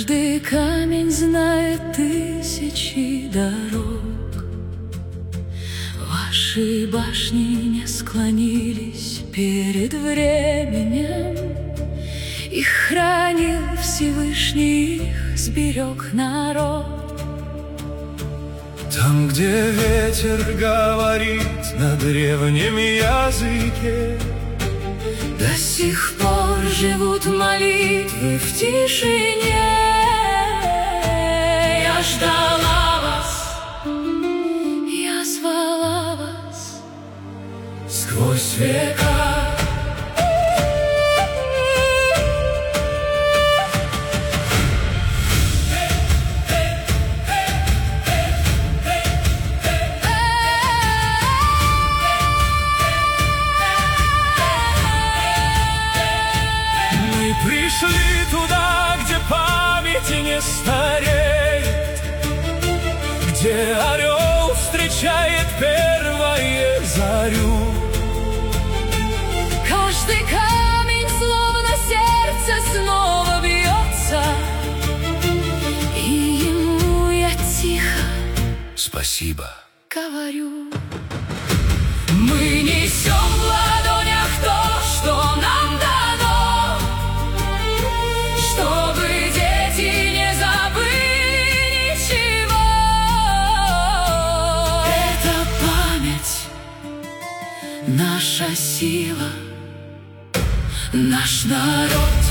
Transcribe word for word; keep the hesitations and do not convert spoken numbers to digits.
Каждый камень знает тысячи дорог. Ваши башни не склонились перед временем. Их хранил Всевышний, их сберег народ. Там, где ветер говорит на древнем языке, до сих пор живут молитвы в тишине. Я ждала вас, я звала вас сквозь века. Пришли туда, где память не стареет, где орел встречает первое зарю. Каждый камень словно сердце снова бьется, и ему я тихо спасибо говорю. Мы несем в ладонях то, что нам дано, чтобы дети не забыли ничего. Это память, наша сила, наш народ.